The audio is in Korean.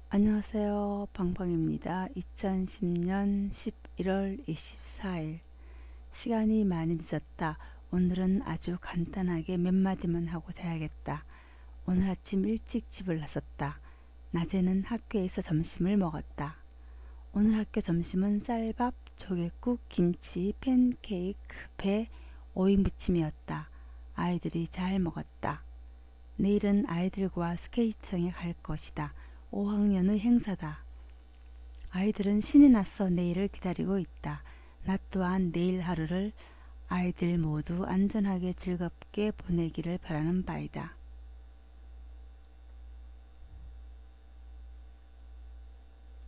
안녕하세요. 방방입니다. 2010년 11월 24일. 시간이 많이 늦었다. 오늘은 아주 간단하게 몇 마디만 하고 자야겠다. 오늘 아침 일찍 집을 나섰다. 낮에는 학교에서 점심을 먹었다. 오늘 학교 점심은 쌀밥, 조개국, 김치, 팬케이크, 배, 오이 무침이었다. 아이들이 잘 먹었다. 내일은 아이들과 스케이트장에 갈 것이다. 5학년의 행사다. 아이들은 신이 나서 내일을 기다리고 있다. 나 또한 내일 하루를 아이들 모두 안전하게 즐겁게 보내기를 바라는 바이다.